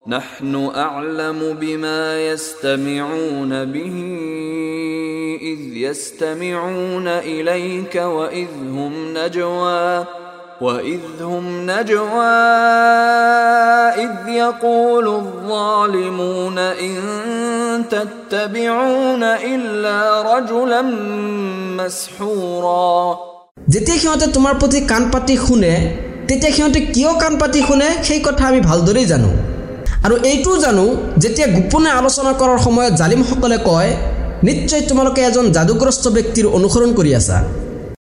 نحن أعلم بما يستمعون به إذ يستمعون إليك وإذ هم نجوى إذ يقول الظالمون إن تتبعون إلا رجلا مسحورا যেতিয়া সিহঁতে তোমাৰ প্ৰতি কাণ পাতি শুনে তেতিয়া সিহঁতে কিয় কাণ পাতি শুনে সেই কথা আমি ভালদৰে জানো আৰু এইটো জানো যেতিয়া গোপনে আলোচনা কৰাৰ সময়ত জালিমসকলে কয় নিশ্চয় তোমালোকে এজন জাদুগ্ৰস্ত ব্যক্তিৰ অনুসৰণ কৰি আছা